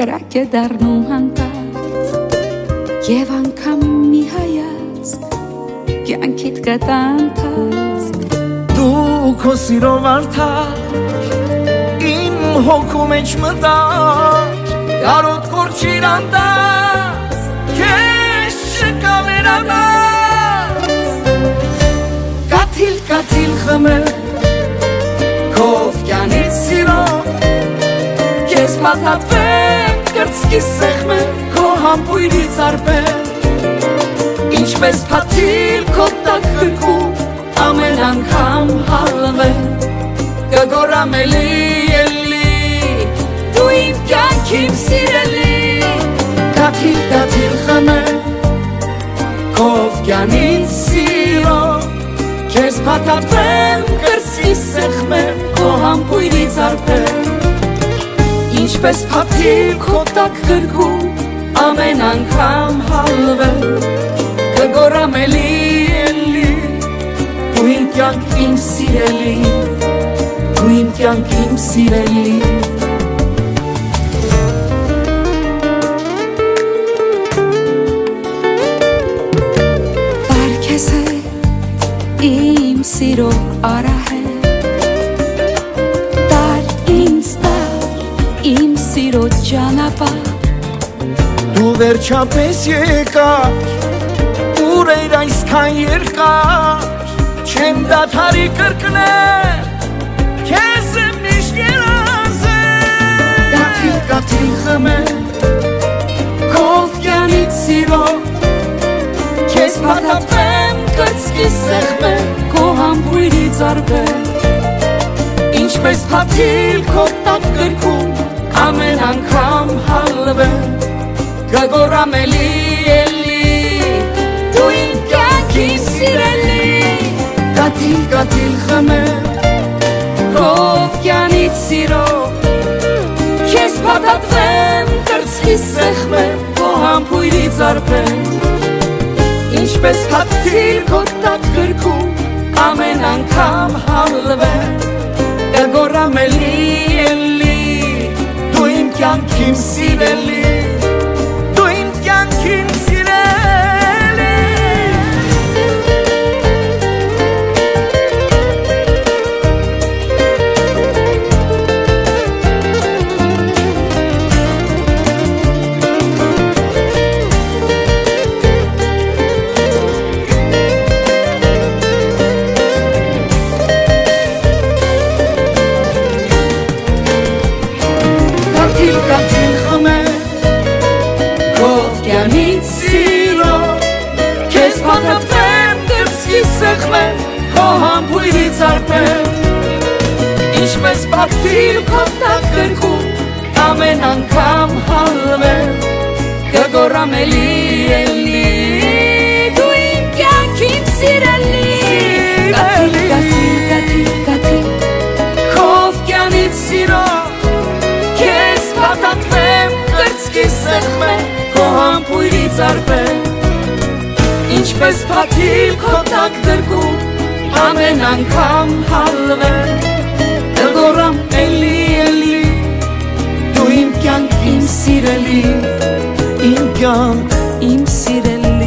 կրակ է դառնում հանկարծ Եվ անգամ մի հայացք կյանքիդ կտանթացք Դու քո սիրով արդար իմ հոգու մեջ մտար Կարոտ խորչիր անդած քեզ չկա վերադարձ Կաթիլ կաթիլ խմել քով կյանից սիրով Քեզ մաթաթվեմ կրծքի սեղմել քո համբույրից արբել Ինչպես փաթիլ քո տակ գրքում ամեն անգամ հալվել Կգորամ էլի դու իմ կյանքիմ սիրելի Կաթիլ կաթիլ խմել քով կյանից սիրով Քեզ փաթաթվեմ կրծքի սեղմել քո համբույրից արբել Ինչպես փաթիլ քո տակ գրքում ամեն անգամ հալվել Կգորամ էլի Դու իմ կյանք իմ սիրելի Դու իմ կյանք իմ սիրելի Բարքես է իմ սիրո արահե Տար ինձ իմ սիրո ճանապարհ Դու վերջապես եկար Ուր էր այսքան երկար Չեմ դադարի կրկնել Քեզ եմ միշտ երազել Կաթիլ կաթիլ խմել Քով կյանից սիրով Քեզ փաթաթվեմ կրծքի սեղմել Քո համբույրից արբել Ինչպես փաթիլ քո տակ գրքում ամեն անգամ հալվել Կգորամ էլի Դու իմ կյանքի սիրելի Կաթիլ կաթիլ խմել Քով կյանից սիրով Քեզ փաթաթվեմ կրծքի սեղմել Քո համբույրից արբել Ինչպես փաթիլ քո տակ գրքում ամեն անգամ հալվել Կգորամ էլի Դու իմ կյանքիմ սիրելի Դու իմ կյանքիմ սիրելի Կաթիլ կաթիլ խմել Քով կյանից սիրով Քեզ փաթաթվեմ կրծքի սեղմել Քո համբույրից արբել Ինչպես փաթիլ քո տակ գրքում ամեն անգամ հալվել Կգորամ էլի Դու իմ կյանքիմ սիրելի Կաթիլ կաթիլ կաթիլ կաթիլ Քով կյանից սիրով Քեզ փաթաթվեմ կրծքի սեղմել Քո համբույրից արբել Ինչպես փաթիլ քո տակ գրքում ամեն անգամ հալվել Կգորամ էլի Դու իմ կյանք իմ սիրելի Իմ կյանք իմ սիրելի